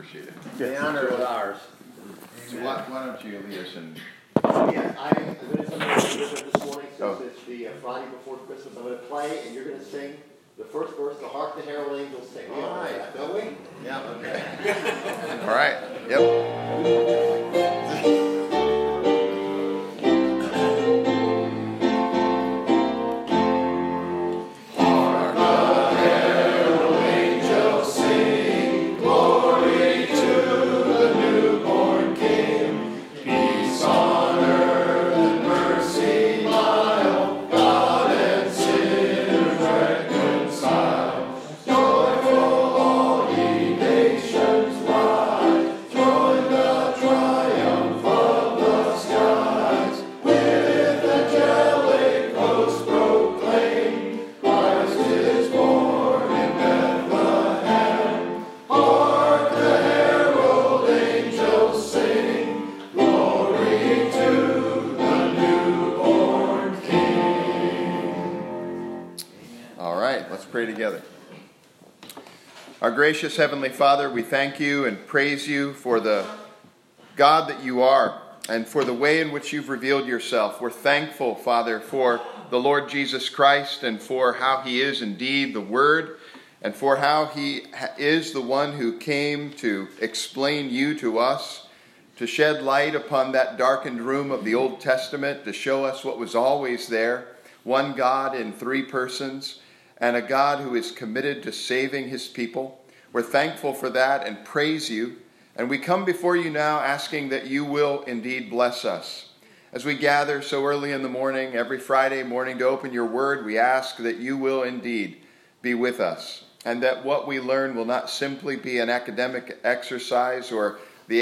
appreciate it. The honor is ours. So why don't you lead us in... Yeah, I'm going to sing this morning since it's the Friday before Christmas. I'm going to play, and you're going to sing the first verse, the Hark the Herald Angels Sing. We all know that, don't we? Yeah, okay. All right, yep. Our gracious Heavenly Father, we thank you and praise you for the God that you are and for the way in which you've revealed yourself. We're thankful, Father, for the Lord Jesus Christ and for how he is indeed the Word and for how he is the one who came to explain you to us, to shed light upon that darkened room of the Old Testament, to show us what was always there, one God in three persons, and a God who is committed to saving his people. We're thankful for that and praise you. And we come before you now asking that you will indeed bless us. As we gather so early in the morning, every Friday morning to open your word, we ask that you will indeed be with us. And that what we learn will not simply be an academic exercise or the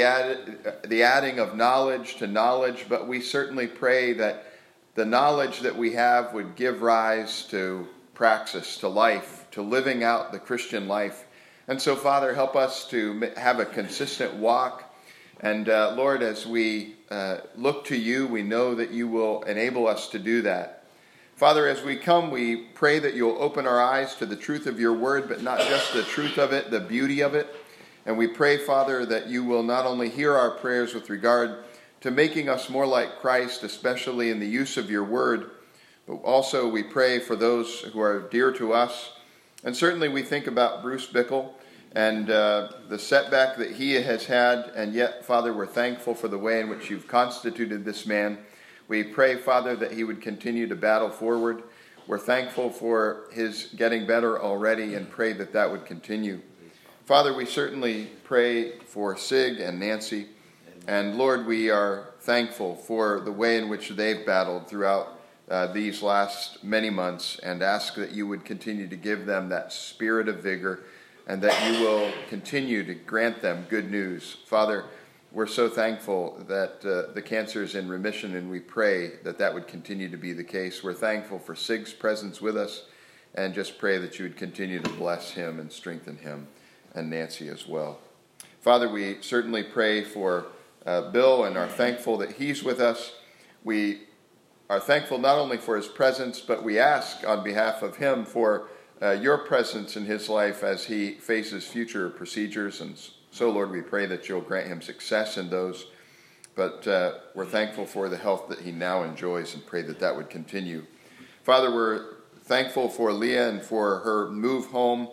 adding of knowledge to knowledge, but we certainly pray that the knowledge that we have would give rise to praxis, to life, to living out the Christian life. And so, Father, help us to have a consistent walk. And Lord, as we look to you, we know that you will enable us to do that. Father, as we come, we pray that you'll open our eyes to the truth of your word, but not just the truth of it, the beauty of it. And we pray, Father, that you will not only hear our prayers with regard to making us more like Christ, especially in the use of your word, but also we pray for those who are dear to us. And certainly we think about Bruce Bickle and the setback that he has had. And yet, Father, we're thankful for the way in which you've constituted this man. We pray, Father, that he would continue to battle forward. We're thankful for his getting better already and pray that that would continue. Father, we certainly pray for Sig and Nancy. And Lord, we are thankful for the way in which they've battled throughout these last many months, and ask that you would continue to give them that spirit of vigor and that you will continue to grant them good news. Father, we're so thankful that the cancer is in remission, and we pray that that would continue to be the case. We're thankful for Sig's presence with us and just pray that you would continue to bless him and strengthen him, and Nancy as well. Father, we certainly pray for Bill and are thankful that he's with us. We are thankful not only for his presence, but we ask on behalf of him for your presence in his life as he faces future procedures. And so, Lord, we pray that you'll grant him success in those. But we're thankful for the health that he now enjoys and pray that that would continue. Father, we're thankful for Leah and for her move home.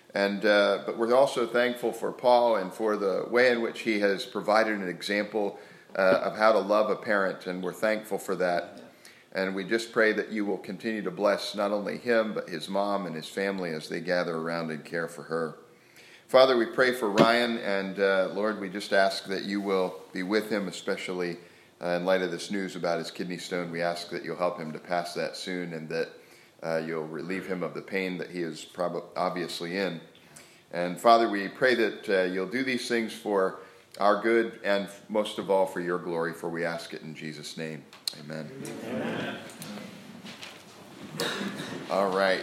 But we're also thankful for Paul and for the way in which he has provided an example of how to love a parent. And we're thankful for that. And we just pray that you will continue to bless not only him, but his mom and his family as they gather around and care for her. Father, we pray for Ryan, and Lord, we just ask that you will be with him, especially in light of this news about his kidney stone. We ask that you'll help him to pass that soon, and that you'll relieve him of the pain that he is obviously in. And Father, we pray that you'll do these things for our good and most of all for your glory, for we ask it in Jesus' name. Amen. Amen. All right.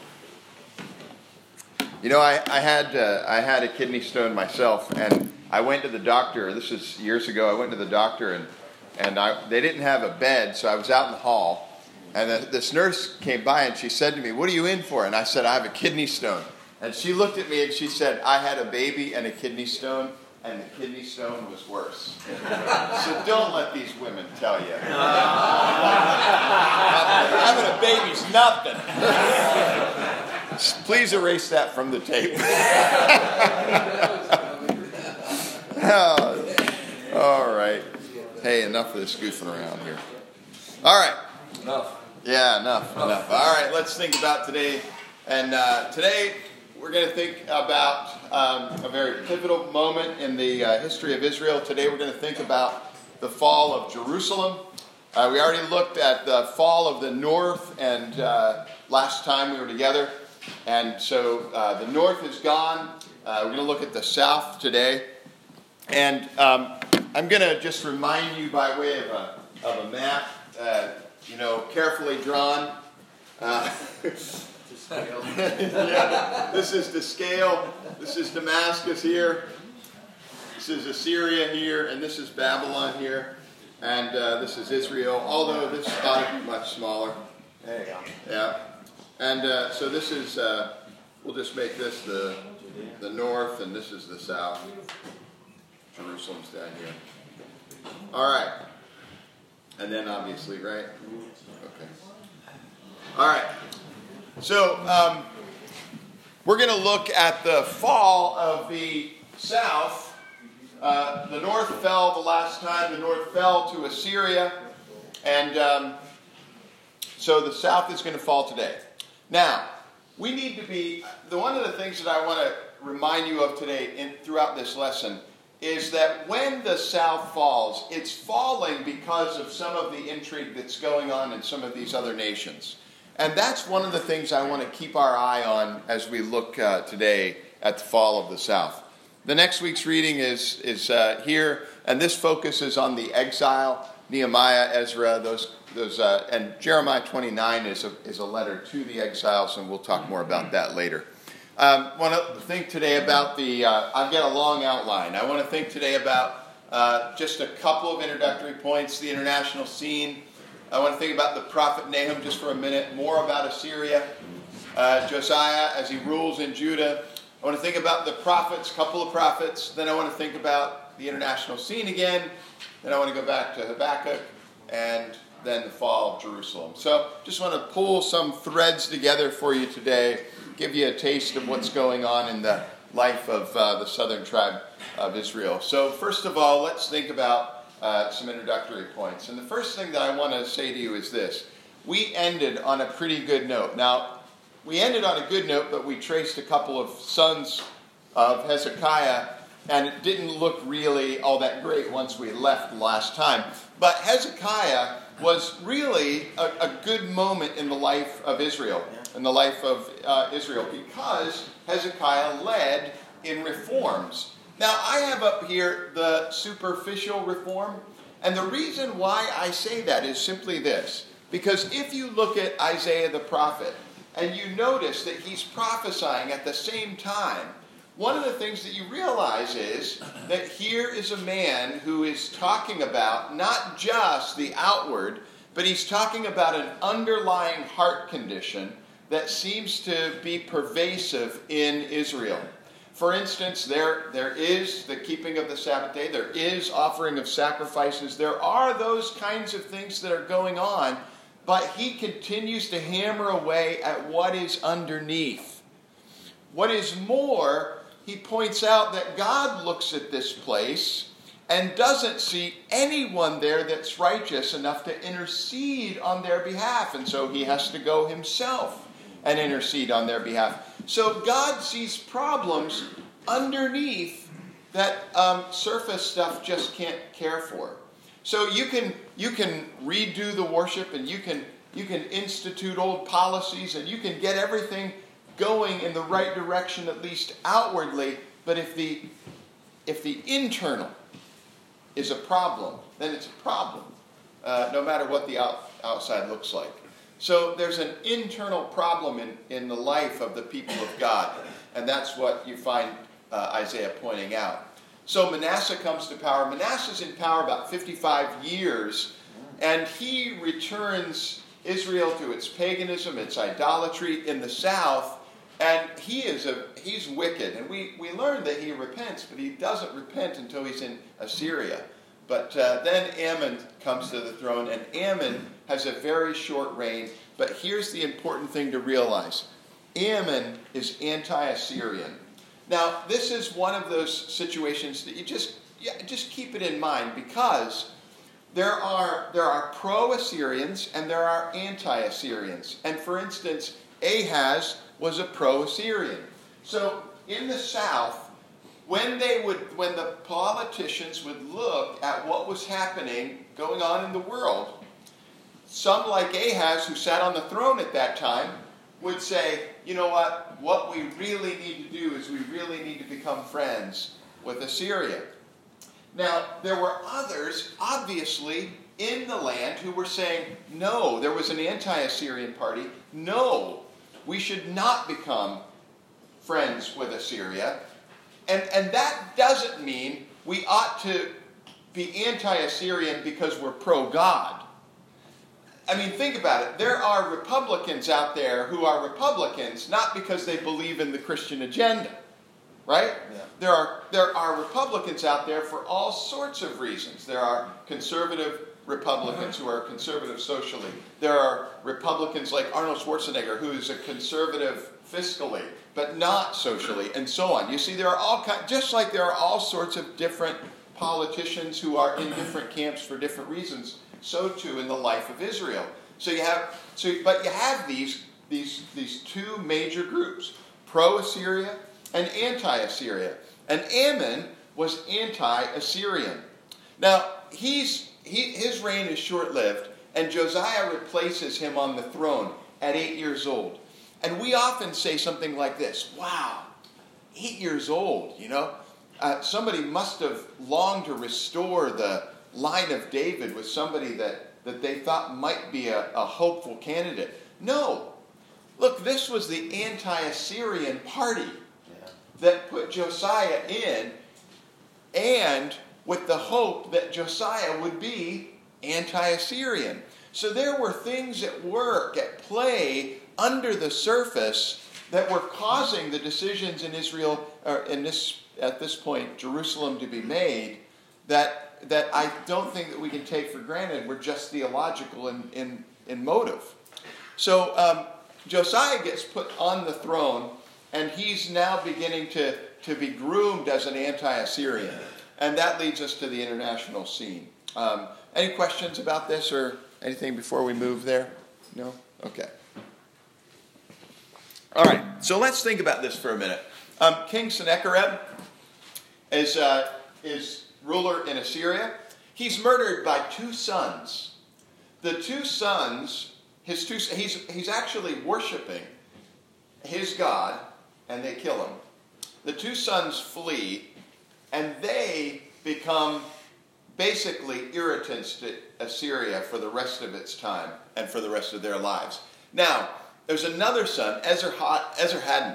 You know, I had a kidney stone myself, and I went to the doctor. This is years ago. I went to the doctor, and they didn't have a bed, so I was out in the hall. And this nurse came by, and she said to me, "What are you in for?" And I said, "I have a kidney stone." And she looked at me, and she said, "I had a baby and a kidney stone. and the kidney stone was worse. So don't let these women tell you. Having a baby's nothing. Please erase that from the tape. All right. Hey, enough of this goofing around here. All right. Enough. Yeah, enough. All right, let's think about today. And today we're going to think about a very pivotal moment in the history of Israel. Today we're going to think about the fall of Jerusalem. We already looked at the fall of the north, and last time we were together. And so the north is gone. We're going to look at the south today. And I'm going to just remind you by way of a map, carefully drawn. Yeah, this is to scale. This is Damascus here. This is Assyria here, and this is Babylon here, and this is Israel. Although this ought to be much smaller. There you go. Yeah, and so this is. We'll just make this the north, and this is the south. Jerusalem's down here. All right, and then obviously, right? Okay. All right. So we're going to look at the fall of the south. The north fell the last time. The north fell to Assyria. And so the south is going to fall today. Now, we need to be... one of the things that I want to remind you of today throughout this lesson is that when the south falls, it's falling because of some of the intrigue that's going on in some of these other nations. And that's one of the things I want to keep our eye on as we look today at the fall of the south. The next week's reading is here, and this focuses on the exile. Nehemiah, Ezra, and Jeremiah 29 is a letter to the exiles, and we'll talk more about that later. I want to think today about I've got a long outline. I want to think today about just a couple of introductory points, the international scene. I want to think about the prophet Nahum just for a minute, more about Assyria, Josiah as he rules in Judah. I want to think about the prophets, couple of prophets. Then I want to think about the international scene again. Then I want to go back to Habakkuk, and then the fall of Jerusalem. So just want to pull some threads together for you today, give you a taste of what's going on in the life of the southern tribe of Israel. So first of all, let's think about some introductory points. And the first thing that I want to say to you is this. We ended on a pretty good note. Now, we ended on a good note, but we traced a couple of sons of Hezekiah, and it didn't look really all that great once we left last time. But Hezekiah was really a good moment in the life of Israel, because Hezekiah led in reforms. Now, I have up here the superficial reform, and the reason why I say that is simply this. Because if you look at Isaiah the prophet, and you notice that he's prophesying at the same time, one of the things that you realize is that here is a man who is talking about not just the outward, but he's talking about an underlying heart condition that seems to be pervasive in Israel. For instance, there is the keeping of the Sabbath day. There is offering of sacrifices. There are those kinds of things that are going on, but he continues to hammer away at what is underneath. What is more, he points out that God looks at this place and doesn't see anyone there that's righteous enough to intercede on their behalf, and so he has to go himself and intercede on their behalf. So God sees problems underneath that surface stuff just can't care for. So you can redo the worship, and you can institute old policies, and you can get everything going in the right direction, at least outwardly. But if the internal is a problem, then it's a problem, no matter what the outside looks like. So there's an internal problem in the life of the people of God, and that's what you find Isaiah pointing out. So Manasseh comes to power. Manasseh's in power about 55 years, and he returns Israel to its paganism, its idolatry in the south, and he is a he's wicked. And we learn that he repents, but he doesn't repent until he's in Assyria. But then Ammon comes to the throne, and Ammon has a very short reign. But here's the important thing to realize. Ammon is anti-Assyrian. Now, this is one of those situations that you just keep it in mind, because there are pro-Assyrians and there are anti-Assyrians. And for instance, Ahaz was a pro-Assyrian. So in the south, when the politicians would look at what was happening, going on in the world, some like Ahaz, who sat on the throne at that time, would say, you know what we really need to do is we really need to become friends with Assyria. Now, there were others, obviously, in the land who were saying, no, there was an anti-Assyrian party. No, we should not become friends with Assyria. And that doesn't mean we ought to be anti-Assyrian because we're pro-God. I mean, think about it. There are Republicans out there who are Republicans not because they believe in the Christian agenda, right? Yeah. There are Republicans out there for all sorts of reasons. There are conservative Republicans who are conservative socially. There are Republicans like Arnold Schwarzenegger, who is a conservative fiscally, but not socially, and so on. You see, there are all kinds, just like there are all sorts of different politicians who are in different camps for different reasons. So too in the life of Israel. But you have these two major groups, pro-Assyria and anti-Assyria. And Ammon was anti-Assyrian. Now, his reign is short-lived, and Josiah replaces him on the throne at 8 years old. And we often say something like this, wow, 8 years old, somebody must have longed to restore the line of David with somebody that they thought might be a hopeful candidate. No. Look, this was the anti-Assyrian party that put Josiah in, and with the hope that Josiah would be anti-Assyrian. So there were things at work, at play, under the surface that were causing the decisions in Israel, or at this point, Jerusalem, to be made, that I don't think that we can take for granted were just theological in motive. So Josiah gets put on the throne, and he's now beginning to be groomed as an anti-Assyrian. And that leads us to the international scene. Any questions about this or anything before we move there? No? Okay. All right, so let's think about this for a minute. King Sennacherib is ruler in Assyria. He's murdered by two sons. The two sons, he's actually worshiping his god, and they kill him. The two sons flee, and they become basically irritants to Assyria for the rest of its time and for the rest of their lives. Now, there's another son, Esarhaddon.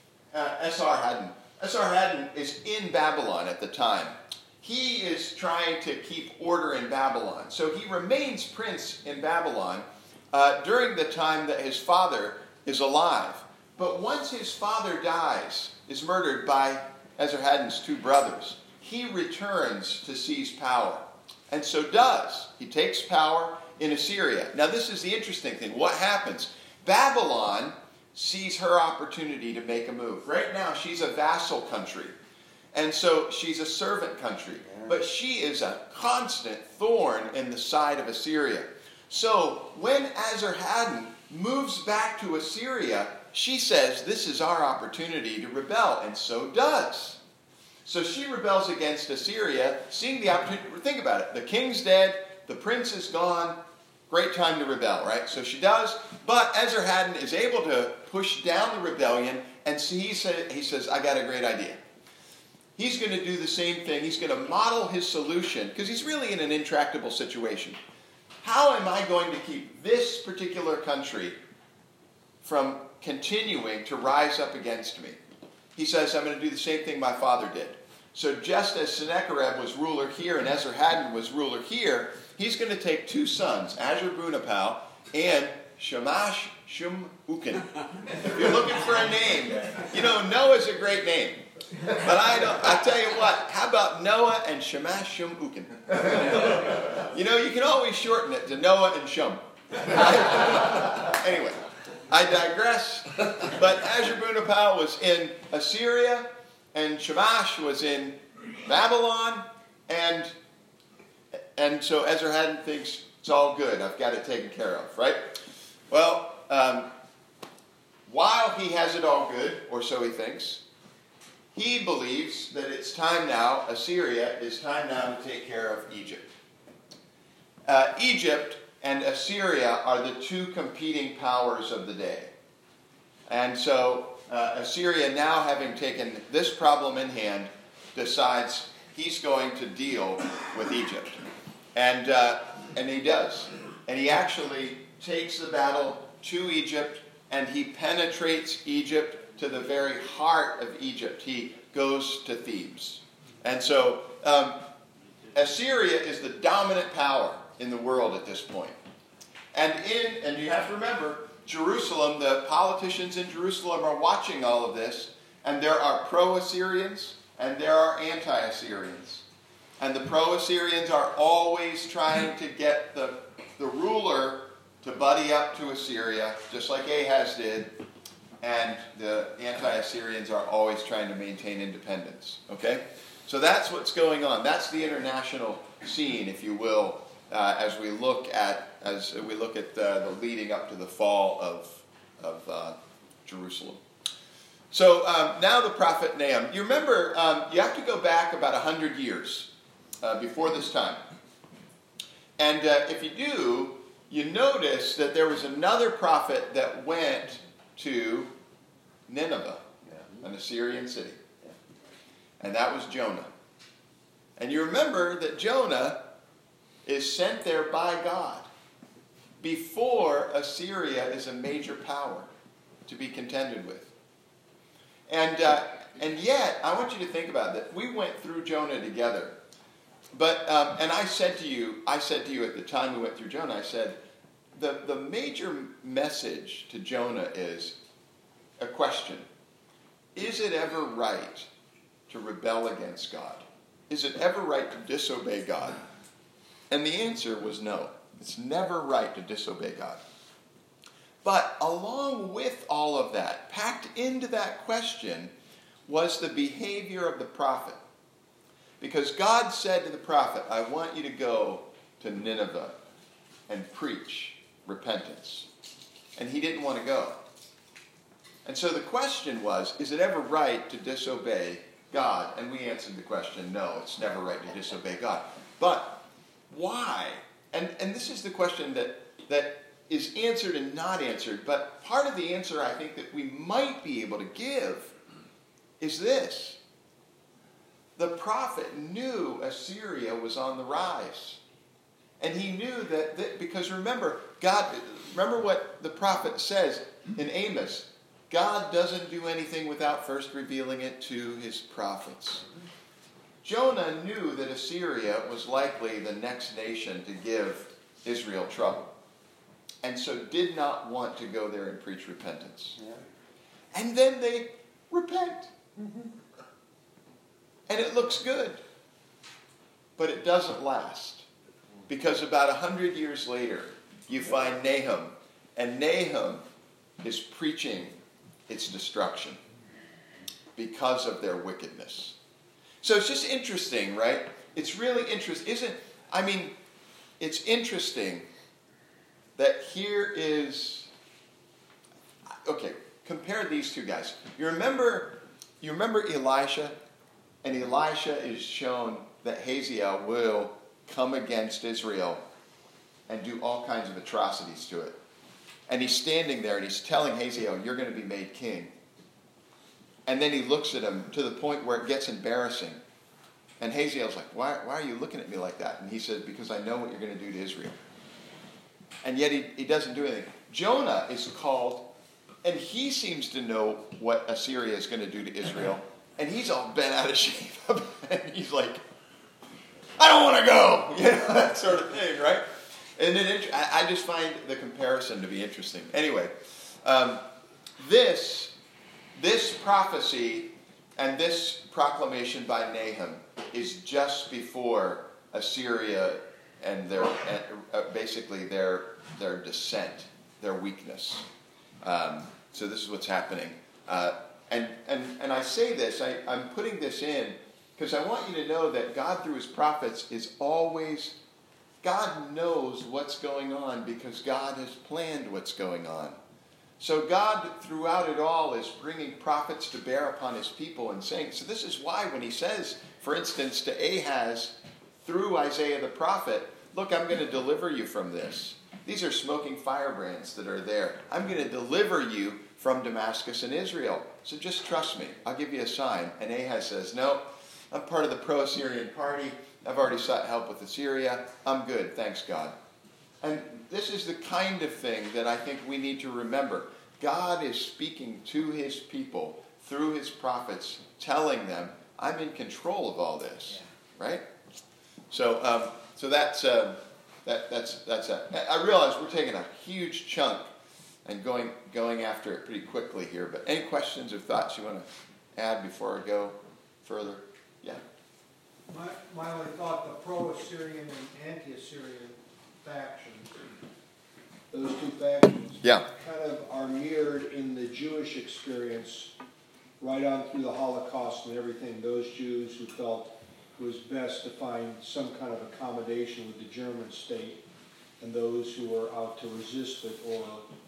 Esarhaddon is in Babylon at the time. He is trying to keep order in Babylon. So he remains prince in Babylon during the time that his father is alive. But once his father dies, is murdered by Esarhaddon's two brothers, he returns to seize power. And so does. He takes power in Assyria. Now this is the interesting thing. What happens? Babylon sees her opportunity to make a move. Right now she's a vassal country. And so she's a servant country. But she is a constant thorn in the side of Assyria. So when Esarhaddon moves back to Assyria, she says, this is our opportunity to rebel. And so does. So she rebels against Assyria, seeing the opportunity. Think about it. The king's dead. The prince is gone. Great time to rebel, right? So she does. But Esarhaddon is able to push down the rebellion. And so he says, I got a great idea. He's going to do the same thing. He's going to model his solution, because he's really in an intractable situation. How am I going to keep this particular country from continuing to rise up against me? He says, I'm going to do the same thing my father did. So just as Sennacherib was ruler here and Esarhaddon was ruler here, he's going to take two sons, Ashurbanipal and Shamash Shum Ukin. If you're looking for a name, Noah's a great name. But I tell you what, how about Noah and Shamash Shum Ukin? You can always shorten it to Noah and Shum. Anyway, I digress. But Ashurbanipal was in Assyria, and Shamash was in Babylon, and so Esarhaddon thinks it's all good. I've got it taken care of, right? Well, while he has it all good, or so he thinks, he believes that it's time now, Assyria is time now to take care of Egypt. Egypt and Assyria are the two competing powers of the day. And so Assyria, now having taken this problem in hand, decides he's going to deal with Egypt. And he does. And he actually takes the battle to Egypt, and he penetrates Egypt to the very heart of Egypt. He goes to Thebes. And so Assyria is the dominant power in the world at this point. And you have to remember, Jerusalem, the politicians in Jerusalem are watching all of this, and there are pro-Assyrians and there are anti-Assyrians. And the pro-Assyrians are always trying to get the ruler to buddy up to Assyria, just like Ahaz did. And the anti-Assyrians are always trying to maintain independence. Okay? So that's what's going on. That's the international scene, if you will, as we look at the leading up to the fall of Jerusalem. So now the prophet Nahum. You remember, you have to go back about 100 years before this time. And if you do, you notice that there was another prophet that went to Nineveh, an Assyrian city. And that was Jonah. And you remember that Jonah is sent there by God before Assyria is a major power to be contended with. And yet, I want you to think about that. We went through Jonah together. But and I said to you at the time we went through Jonah, I said, the major message to Jonah is a question. Is it ever right to rebel against God? Is it ever right to disobey God? And the answer was no. It's never right to disobey God. But along with all of that, packed into that question, was the behavior of the prophet. Because God said to the prophet, I want you to go to Nineveh and preach repentance. And he didn't want to go. And so the question was, is it ever right to disobey God? And we answered the question, no, it's never right to disobey God. But why? And this is the question that is answered and not answered. But part of the answer I think that we might be able to give is this. The prophet knew Assyria was on the rise. And he knew that because remember what the prophet says in Amos. God doesn't do anything without first revealing it to his prophets. Jonah knew that Assyria was likely the next nation to give Israel trouble. And so did not want to go there and preach repentance. Yeah. And then they repent. Mm-hmm. And it looks good. But it doesn't last. Because about 100 years later, you find Nahum. And Nahum is preaching its destruction because of their wickedness. So it's just interesting, right? It's really interesting. It's interesting that here is... Okay, compare these two guys. You remember Elisha? And Elisha is shown that Hazael will come against Israel and do all kinds of atrocities to it. And he's standing there and he's telling Hazael, you're going to be made king. And then he looks at him to the point where it gets embarrassing. And Hazael's like, why are you looking at me like that? And he says, because I know what you're going to do to Israel. And yet he doesn't do anything. Jonah is called, and he seems to know what Assyria is going to do to Israel. And he's all bent out of shape. And he's like, I don't want to go. That sort of thing, right? And I just find the comparison to be interesting. Anyway, this prophecy and this proclamation by Nahum is just before Assyria and basically their descent, their weakness. So this is what's happening. And I say this, I'm putting this in because I want you to know that God through his prophets is always, God knows what's going on because God has planned what's going on. So God throughout it all is bringing prophets to bear upon his people and saying, so this is why when he says, for instance, to Ahaz through Isaiah the prophet, look, I'm going to deliver you from this. These are smoking firebrands that are there. I'm going to deliver you from Damascus and Israel. So just trust me. I'll give you a sign. And Ahaz says, no, I'm part of the pro-Assyrian party. I've already sought help with Assyria. I'm good. Thanks, God. And this is the kind of thing that I think we need to remember. God is speaking to his people through his prophets, telling them, I'm in control of all this. Right? So that's that. I realize we're taking a huge chunk and going after it pretty quickly here. But any questions or thoughts you want to add before I go further? Yeah. My only thought, the pro-Assyrian and anti-Assyrian factions, those two factions, kind of are mirrored in the Jewish experience right on through the Holocaust and everything. Those Jews who felt it was best to find some kind of accommodation with the German state, and those who were out to resist it, or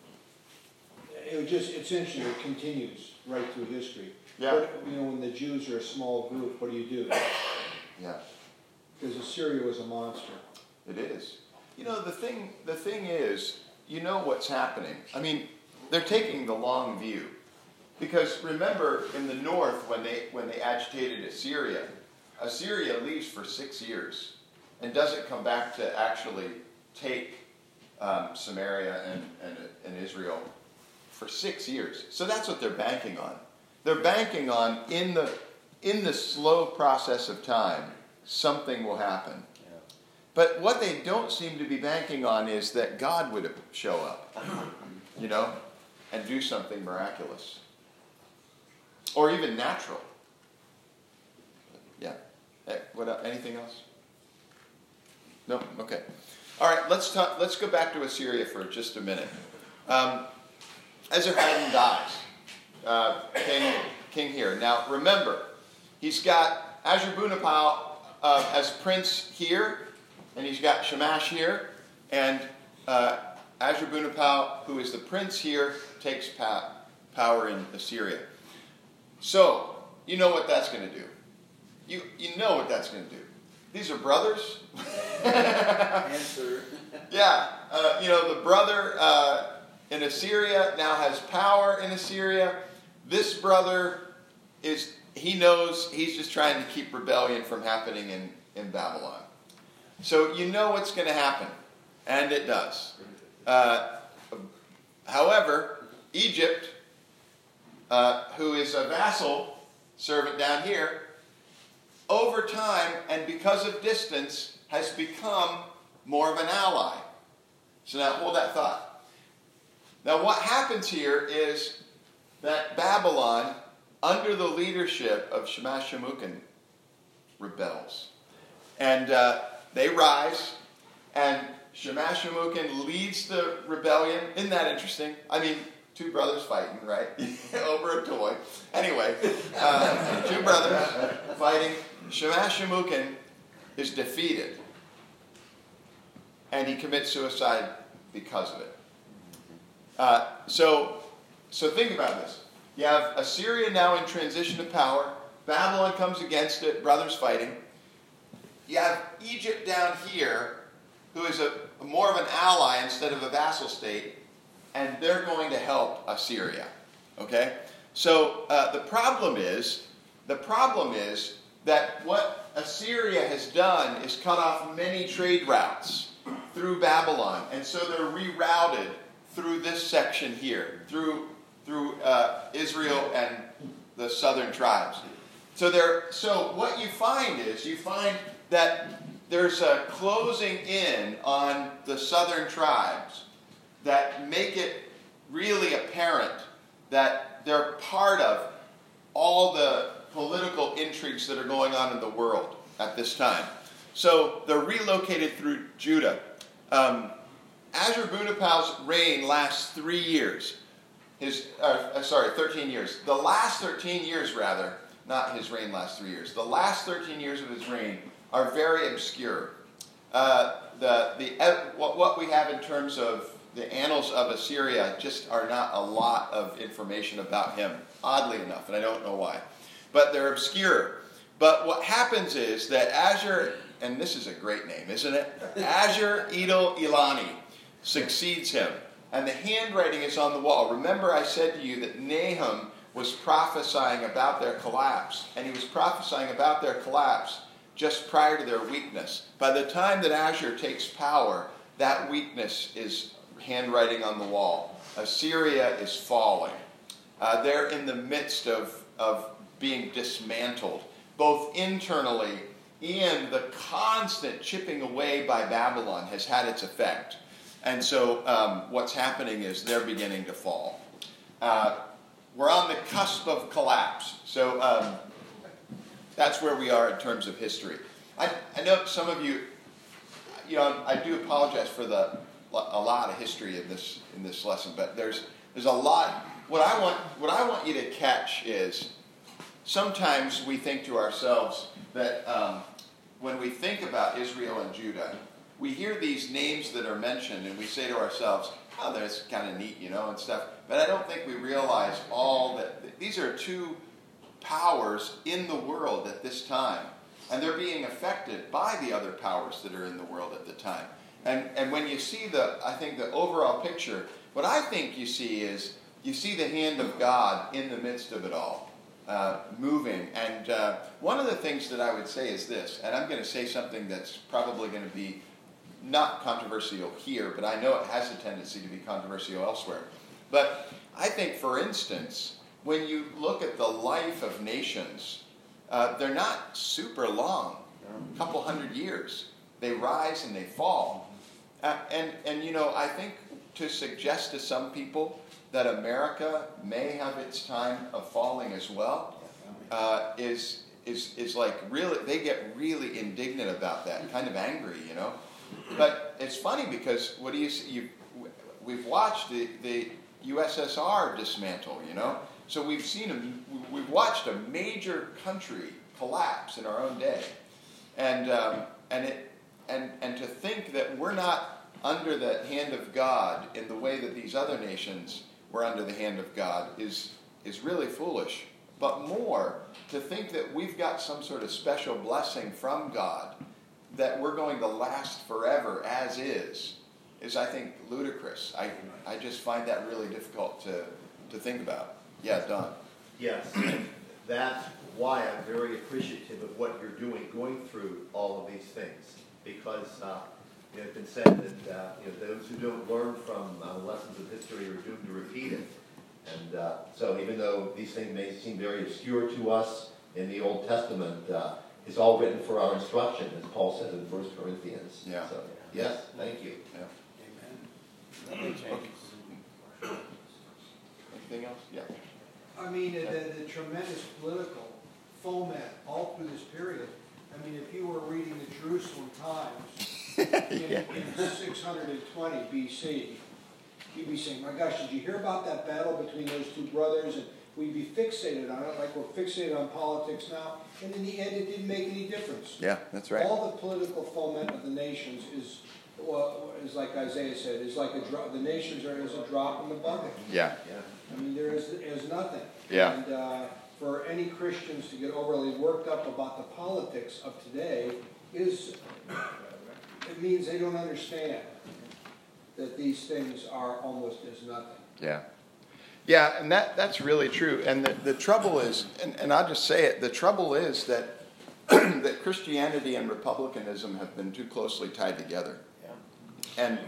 it's interesting. It continues right through history. Yeah. But, when the Jews are a small group, what do? Yeah. Because Assyria was a monster. It is. The thing is, what's happening. I mean, they're taking the long view, because remember in the north when they agitated Assyria leaves for 6 years and doesn't come back to actually take Samaria and Israel for 6 years. So that's what they're banking on. They're banking on in the slow process of time, something will happen. Yeah. But what they don't seem to be banking on is that God would show up, and do something miraculous. Or even natural. Yeah. Hey, anything else? No? Okay. All right, let's go back to Assyria for just a minute. Esarhaddon dies. King here. Now, remember, he's got Ashurbanipal as prince here, and he's got Shamash here, and Ashurbanipal, who is the prince here, takes power in Assyria. So, you know what that's going to do. You know what that's going to do. These are brothers. Answer. Yeah. The brother in Assyria now has power in Assyria. This brother he knows he's just trying to keep rebellion from happening in Babylon. So you know what's going to happen. And it does. However, Egypt, who is a vassal servant down here, over time and because of distance has become more of an ally. So now hold that thought. Now what happens here is that Babylon, under the leadership of Shamash Shamukin, rebels. And they rise, and Shamash Shamukin leads the rebellion. Isn't that interesting? I mean, two brothers fighting, right? Over a toy. Anyway, two brothers fighting. Shamash Shamukin is defeated. And he commits suicide because of it. So think about this. You have Assyria now in transition to power. Babylon comes against it. Brothers fighting. You have Egypt down here, who is more of an ally instead of a vassal state. And they're going to help Assyria. Okay? So the problem is that what Assyria has done is cut off many trade routes through Babylon. And so they're rerouted through this section here, through Israel and the southern tribes. So what you find that there's a closing in on the southern tribes that make it really apparent that they're part of all the political intrigues that are going on in the world at this time. So they're relocated through Judah. Ashurbanipal's reign lasts 3 years. 13 years. The last 13 years, rather, not his reign lasts 3 years. The last 13 years of his reign are very obscure. What we have in terms of the annals of Assyria just are not a lot of information about him, oddly enough, and I don't know why. But they're obscure. But what happens is that Ashur, and this is a great name, isn't it? Ashur-idel-ilani succeeds him. And the handwriting is on the wall. Remember I said to you that Nahum was prophesying about their collapse. And he was prophesying about their collapse just prior to their weakness. By the time that Ashur takes power, that weakness is handwriting on the wall. Assyria is falling. They're in the midst of being dismantled, both internally and the constant chipping away by Babylon has had its effect. And so what's happening is they're beginning to fall. We're on the cusp of collapse. So that's where we are in terms of history. I know some of you, I do apologize for a lot of history in this lesson, but there's a lot. What I want you to catch is sometimes we think to ourselves that when we think about Israel and Judah, we hear these names that are mentioned and we say to ourselves, oh, that's kind of neat, and stuff. But I don't think we realize all that. These are two powers in the world at this time. And they're being affected by the other powers that are in the world at the time. And when you see I think the overall picture, what I think you see is, you see the hand of God in the midst of it all, moving. And one of the things that I would say is this, and I'm going to say something that's probably going to be not controversial here, but I know it has a tendency to be controversial elsewhere. But I think, for instance, when you look at the life of nations, they're not super long, a couple hundred years. They rise and they fall. And I think to suggest to some people that America may have its time of falling as well is like really, they get really indignant about that, kind of angry, But it's funny because what do you see? We've watched the USSR dismantle, So we've watched a major country collapse in our own day, and to think that we're not under the hand of God in the way that these other nations were under the hand of God is really foolish. But more, to think that we've got some sort of special blessing from God that we're going to last forever as is I think ludicrous. I just find that really difficult to think about. Yeah, Don. Yes, and that's why I'm very appreciative of what you're doing, going through all of these things, because it's been said that those who don't learn from lessons of history are doomed to repeat it. And so even though these things may seem very obscure to us in the Old Testament, it's all written for our instruction, as Paul says in 1 Corinthians. Yeah. So, yes, thank you. Yeah. Amen. Anything else? Yeah. I mean, the tremendous political foment all through this period. I mean, if you were reading the Jerusalem Times in 620 BC, you'd be saying, my gosh, did you hear about that battle between those two brothers? And we'd be fixated on it, like we're fixated on politics now. And in the end, it didn't make any difference. Yeah, that's right. All the political foment of the nations is like Isaiah said, is like a drop. The nations are as a drop in the bucket. Yeah. I mean, there is nothing. Yeah. And for any Christians to get overly worked up about the politics of today it means they don't understand that these things are almost as nothing. Yeah. Yeah, and that's really true. And the trouble is, and I'll just say it, the trouble is that that Christianity and republicanism have been too closely tied together. Yeah.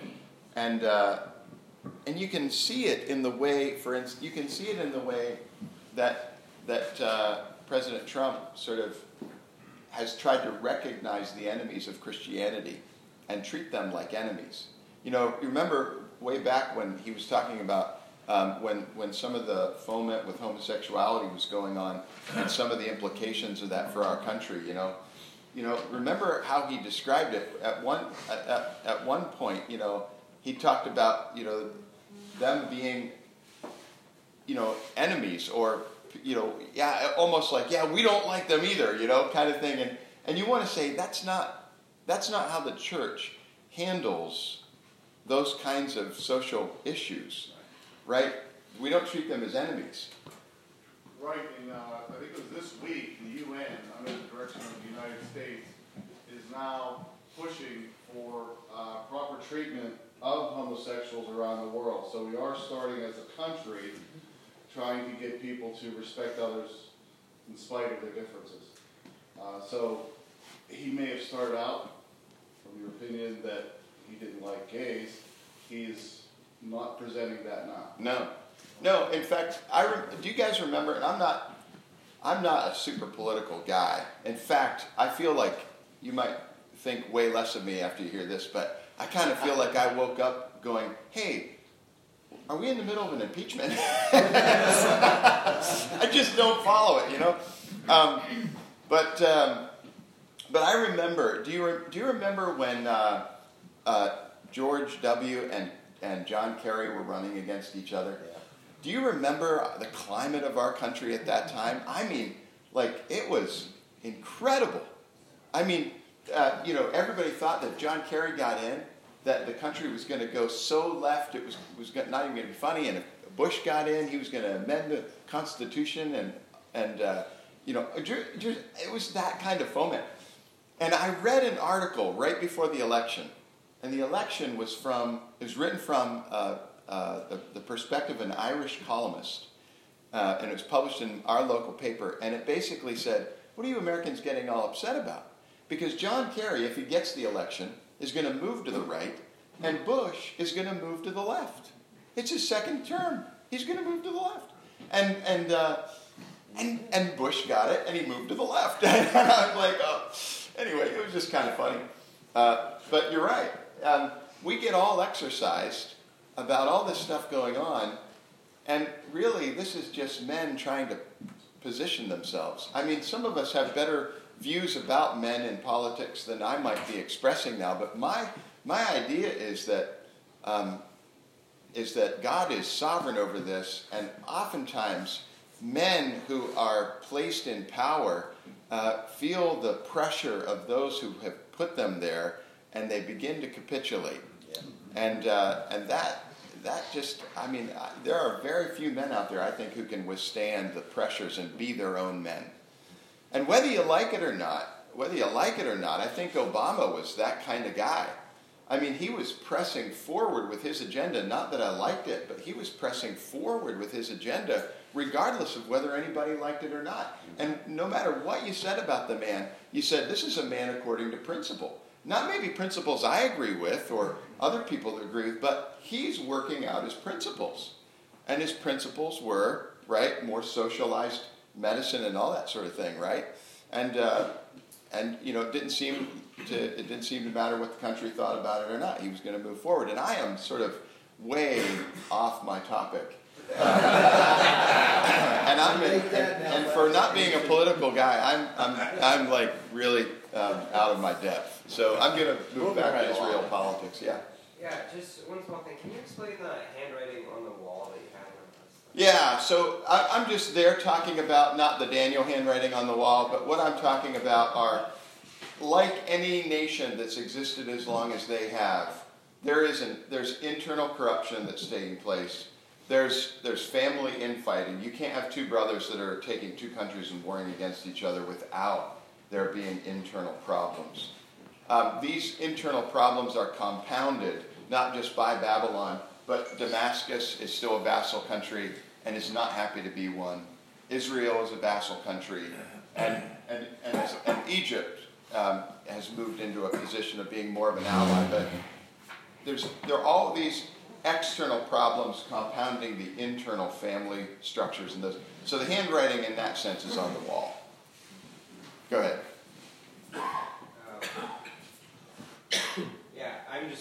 And you can see it in the way, for instance, you can see it in the way that President Trump sort of has tried to recognize the enemies of Christianity and treat them like enemies. You know, remember way back when he was talking about when some of the foment with homosexuality was going on and some of the implications of that for our country, you know, remember how he described it at one point, you know, he talked about, you know, them being, you know, enemies or, you know, yeah, almost like, yeah, we don't like them either, you know, kind of thing. And you want to say that's not how the church handles those kinds of social issues, right? We don't treat them as enemies. Right, and I think it was this week, the UN, under the direction of the United States, is now pushing for proper treatment of homosexuals around the world. So we are starting as a country trying to get people to respect others in spite of their differences. So he may have started out from your opinion that he didn't like gays. He's not presenting that now. No. In fact, do you guys remember? And I'm not a super political guy. In fact, I feel like you might think way less of me after you hear this, but I kind of feel like I woke up going, "Hey, are we in the middle of an impeachment?" I just don't follow it, you know. But I remember. Do you remember when George W. and John Kerry were running against each other? Yeah. Do you remember the climate of our country at that time? I mean, like, it was incredible. I mean, you know, everybody thought that John Kerry got in, that the country was going to go so left, it was not even going to be funny. And if Bush got in, he was going to amend the Constitution, and you know, it was that kind of foment. And I read an article right before the election, and the election was written from the perspective of an Irish columnist, and it was published in our local paper, and it basically said, what are you Americans getting all upset about? Because John Kerry, if he gets the election, is going to move to the right, and Bush is going to move to the left. It's his second term. He's going to move to the left. And Bush got it, and he moved to the left. And I was like, oh. Anyway, it was just kind of funny. But you're right. We get all exercised about all this stuff going on, and really, this is just men trying to position themselves. I mean, some of us have better views about men in politics than I might be expressing now, but my idea is that God is sovereign over this, and oftentimes men who are placed in power feel the pressure of those who have put them there, and they begin to capitulate. Yeah. And that just, I mean, there are very few men out there, I think, who can withstand the pressures and be their own men. And whether you like it or not, I think Obama was that kind of guy. I mean, he was pressing forward with his agenda. Not that I liked it, but he was pressing forward with his agenda regardless of whether anybody liked it or not. And no matter what you said about the man, you said, this is a man according to principle. Not maybe principles I agree with or other people that agree with, but he's working out his principles. And his principles were, right, more socialized medicine and all that sort of thing, right? And you know, it didn't seem to matter what the country thought about it or not. He was going to move forward. And I am sort of way off my topic. And for not being a political guy, I'm like really out of my depth. So I'm going to move back to Israel politics. Yeah. Yeah, just one small thing. Can you explain the handwriting on the wall that you had on us? Yeah, so I'm just there talking about not the Daniel handwriting on the wall, but what I'm talking about are, like any nation that's existed as long as they have, there's internal corruption that's taking place. There's family infighting. You can't have two brothers that are taking two countries and warring against each other without there being internal problems. These internal problems are compounded not just by Babylon, but Damascus is still a vassal country and is not happy to be one. Israel is a vassal country, and Egypt has moved into a position of being more of an ally. But there are all these external problems compounding the internal family structures and those. So the handwriting in that sense is on the wall. Go ahead.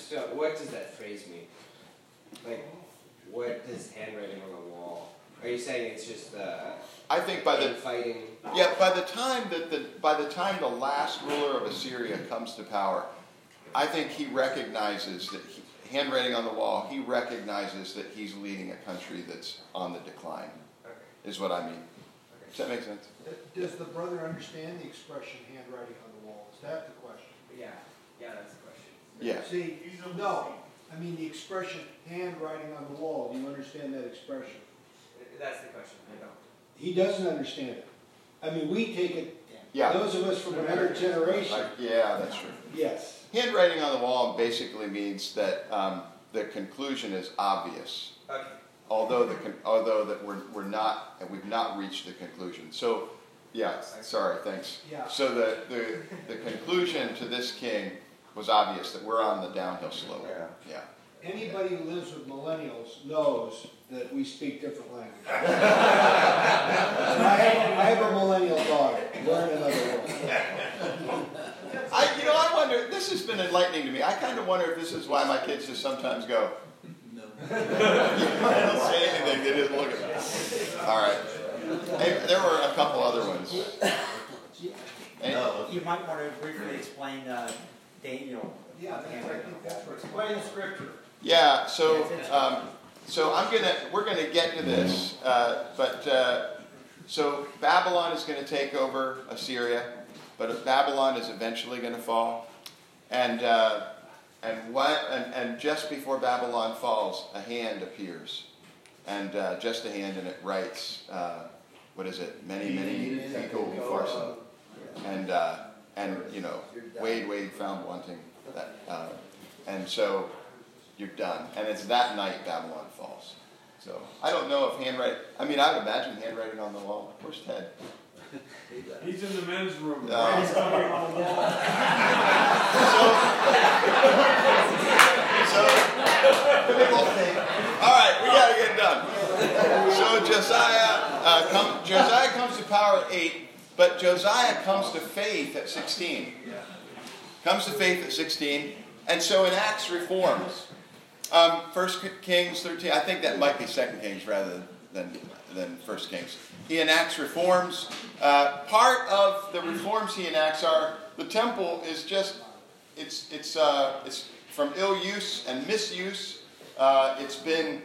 So what does that phrase mean? Like, what does handwriting on the wall? Are you saying it's just I think by the fighting? Yeah, by the time the last ruler of Assyria comes to power, I think he recognizes that handwriting on the wall. He recognizes that he's leading a country that's on the decline. Okay. Is what I mean. Okay. Does that make sense? Does the brother understand the expression handwriting on the wall? Is that the question? Yeah, that's the question. Yeah. See, no, I mean the expression handwriting on the wall. Do you understand that expression? That's the question. I don't. He doesn't understand it. I mean, we take it, Yeah. those of us from another generation. Yeah, that's true. Yes. Handwriting on the wall basically means that the conclusion is obvious, Okay. although that we've not reached the conclusion. So, yeah, sorry, thanks. Yeah. So the conclusion to this king was obvious, that we're on the downhill slope. Yeah. Anybody who lives with millennials knows that we speak different languages. I have a millennial daughter. Learn another word. I wonder, this has been enlightening to me. I kind of wonder if this is why my kids just sometimes go, No. I don't say anything, they just look at me. All right. Hey, there were a couple other ones. No. You might want to briefly explain Daniel. Yeah, I think that's what. Explain the scripture. Yeah, so we're gonna get to this, so Babylon is going to take over Assyria, but Babylon is eventually going to fall, and just before Babylon falls, a hand appears, and just a hand, and it writes, what is it? Many people before some, and Wade found wanting that, and so you're done, and it's that night Babylon falls. So I don't know if handwriting. I mean, I would imagine handwriting on the wall. Where's Ted? He's in the men's room. He's coming on the wall. All right, we got to get done. So Josiah comes to power at 8, but Josiah comes to faith at 16. Comes to faith at 16, and so enacts reforms. 1 Kings 13, I think that might be 2 Kings rather than 1 Kings. He enacts reforms. Part of the reforms he enacts are the temple is just it's from ill use and misuse. It's been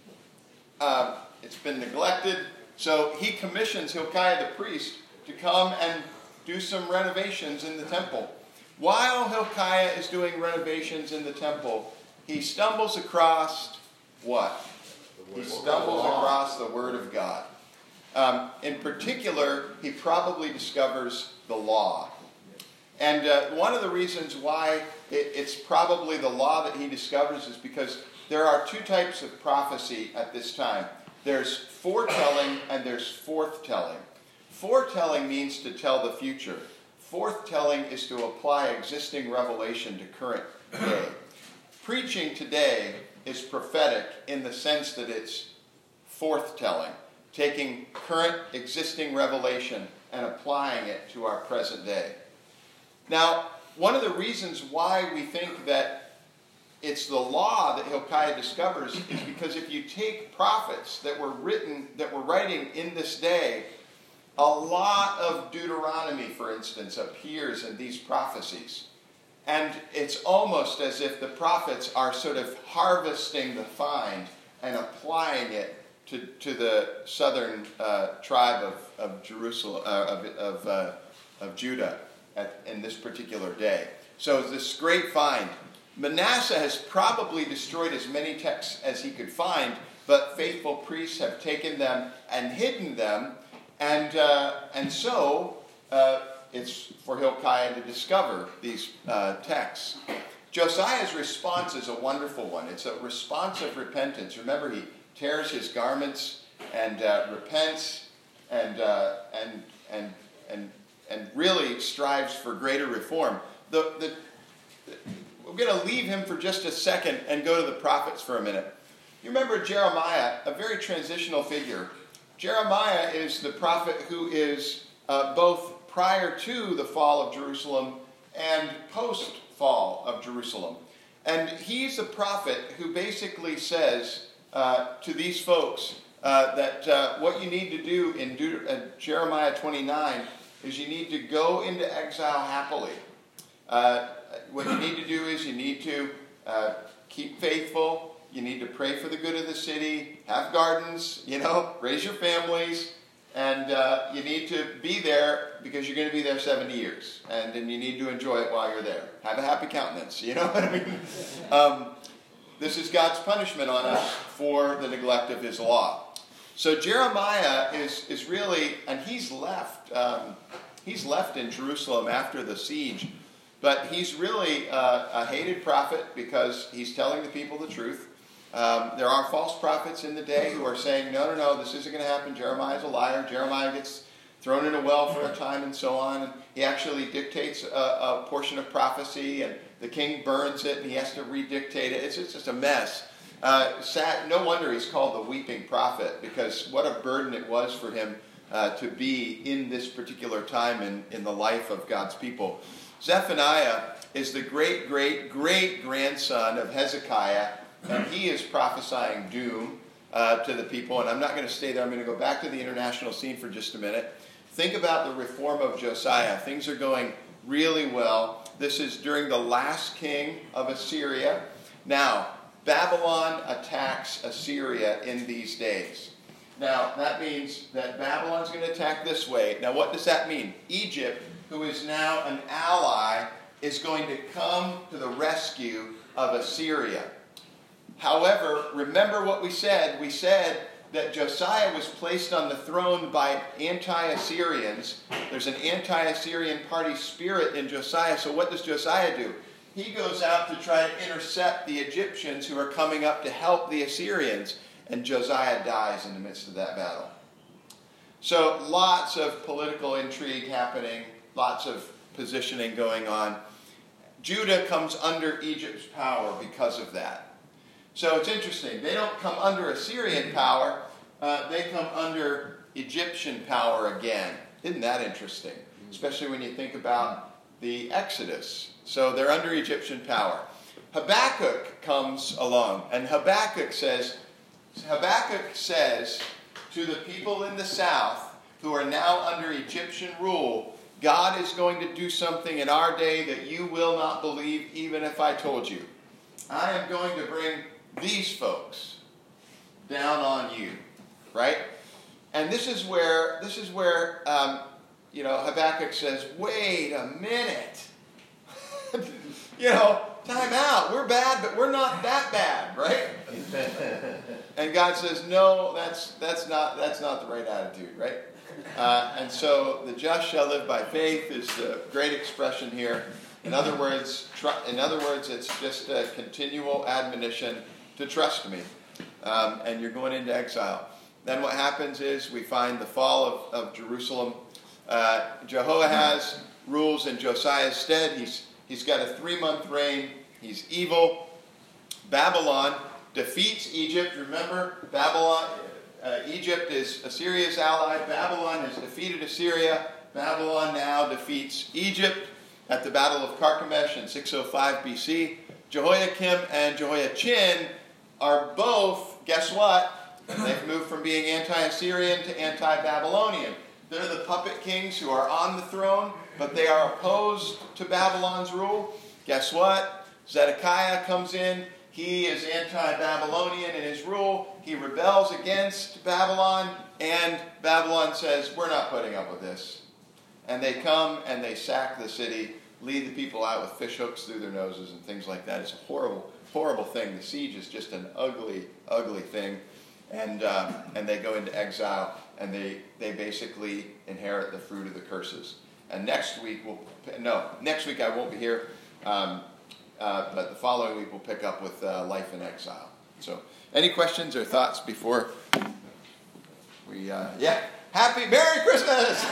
neglected. So he commissions Hilkiah the priest to come and do some renovations in the temple. While Hilkiah is doing renovations in the temple, he stumbles across what? He stumbles across the Word of God. In particular, he probably discovers the law. And one of the reasons why it's probably the law that he discovers is because there are two types of prophecy at this time. There's foretelling and there's forthtelling. Foretelling means to tell the future. Forthtelling is to apply existing revelation to current day. Preaching today is prophetic in the sense that it's forthtelling, taking current existing revelation and applying it to our present day. Now, one of the reasons why we think that it's the law that Hilkiah discovers is because if you take prophets that were writing in this day, a lot of Deuteronomy, for instance, appears in these prophecies. And it's almost as if the prophets are sort of harvesting the find and applying it to the southern tribe of Jerusalem, of Judah in this particular day. So this great find. Manasseh has probably destroyed as many texts as he could find, but faithful priests have taken them and hidden them, and so it's for Hilkiah to discover these texts. Josiah's response is a wonderful one. It's a response of repentance. Remember, he tears his garments and repents and really strives for greater reform. We're going to leave him for just a second and go to the prophets for a minute. You remember Jeremiah, a very transitional figure. Jeremiah is the prophet who is both prior to the fall of Jerusalem and post-fall of Jerusalem. And he's a prophet who basically says to these folks that what you need to do in Jeremiah 29 is you need to go into exile happily. What you need to do is you need to keep faithful. You need to pray for the good of the city, have gardens, raise your families, and you need to be there because you're going to be there 70 years. And then you need to enjoy it while you're there. Have a happy countenance, you know what I mean? This is God's punishment on us for the neglect of his law. So Jeremiah is really, and he's left in Jerusalem after the siege, but he's really a hated prophet because he's telling the people the truth. There are false prophets in the day who are saying, no, this isn't going to happen. Jeremiah's a liar. Jeremiah gets thrown in a well for a time and so on. And he actually dictates a portion of prophecy, and the king burns it, and he has to redictate it. It's just a mess. Sad. No wonder he's called the weeping prophet, because what a burden it was for him to be in this particular time in the life of God's people. Zephaniah is the great-great-great-grandson of Hezekiah, and he is prophesying doom to the people. And I'm not going to stay there. I'm going to go back to the international scene for just a minute. Think about the reform of Josiah. Things are going really well. This is during the last king of Assyria. Now, Babylon attacks Assyria in these days. Now, that means that Babylon's going to attack this way. Now, what does that mean? Egypt, who is now an ally, is going to come to the rescue of Assyria. However, remember what we said. We said that Josiah was placed on the throne by anti-Assyrians. There's an anti-Assyrian party spirit in Josiah. So what does Josiah do? He goes out to try to intercept the Egyptians who are coming up to help the Assyrians. And Josiah dies in the midst of that battle. So lots of political intrigue happening. Lots of positioning going on. Judah comes under Egypt's power because of that. So it's interesting. They don't come under Assyrian power. They come under Egyptian power again. Isn't that interesting? Especially when you think about the Exodus. So they're under Egyptian power. Habakkuk comes along, and Habakkuk says to the people in the south who are now under Egyptian rule, God is going to do something in our day that you will not believe even if I told you. I am going to bring these folks down on you, right? And this is where Habakkuk says, wait a minute. Time out. We're bad, but we're not that bad, right? And God says, no, that's not the right attitude, right? And so the just shall live by faith is the great expression here. In other words, it's just a continual admonition to trust me. And you're going into exile. Then what happens is we find the fall of Jerusalem. Jehoahaz rules in Josiah's stead. He's got a 3-month reign. He's evil. Babylon defeats Egypt. Remember, Egypt is Assyria's ally. Babylon has defeated Assyria. Babylon now defeats Egypt at the Battle of Carchemish in 605 BC. Jehoiakim and Jehoiachin are both, guess what? They've moved from being anti-Assyrian to anti-Babylonian. They're the puppet kings who are on the throne, but they are opposed to Babylon's rule. Guess what? Zedekiah comes in. He is anti-Babylonian in his rule. He rebels against Babylon, and Babylon says, we're not putting up with this. And they come and they sack the city, lead the people out with fish hooks through their noses and things like that. It's a horrible, horrible thing. The siege is just an ugly, ugly thing. And they go into exile, and they basically inherit the fruit of the curses. And next week I won't be here, but the following week we'll pick up with life in exile. So, any questions or thoughts before we? Happy Merry Christmas!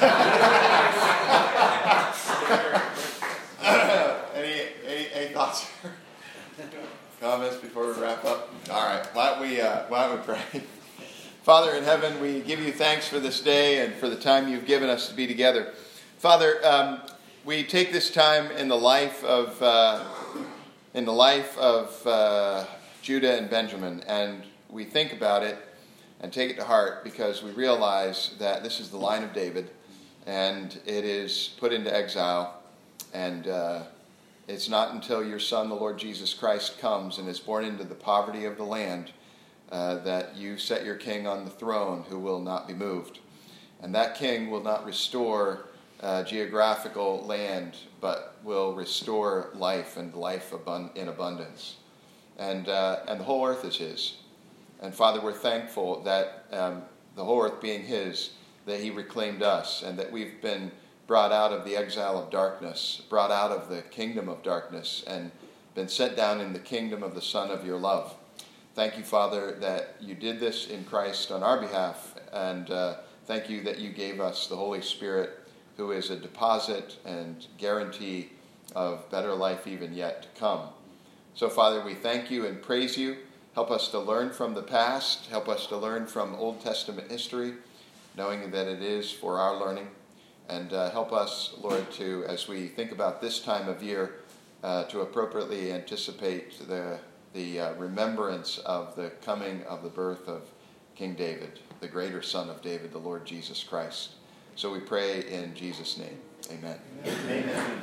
Any thoughts? Comments before we wrap up? All right. Why don't we pray? Father in heaven, we give you thanks for this day and for the time you've given us to be together. Father, we take this time in the life of in the life of Judah and Benjamin, and we think about it and take it to heart because we realize that this is the line of David, and it is put into exile, and it's not until your Son, the Lord Jesus Christ, comes and is born into the poverty of the land that you set your king on the throne who will not be moved. And that king will not restore geographical land, but will restore life and life in abundance. And the whole earth is his. And Father, we're thankful that the whole earth being his, that he reclaimed us, and that we've been brought out of the exile of darkness, brought out of the kingdom of darkness, and been set down in the kingdom of the Son of your love. Thank you, Father, that you did this in Christ on our behalf, and thank you that you gave us the Holy Spirit, who is a deposit and guarantee of better life even yet to come. So, Father, we thank you and praise you. Help us to learn from the past. Help us to learn from Old Testament history, knowing that it is for our learning. And help us, Lord, to, as we think about this time of year, to appropriately anticipate the remembrance of the coming of the birth of King David, the greater Son of David, the Lord Jesus Christ. So we pray in Jesus' name. Amen. Amen.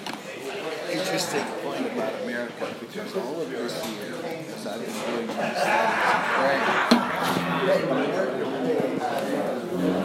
Interesting point about America, because all of this year, as I've been doing this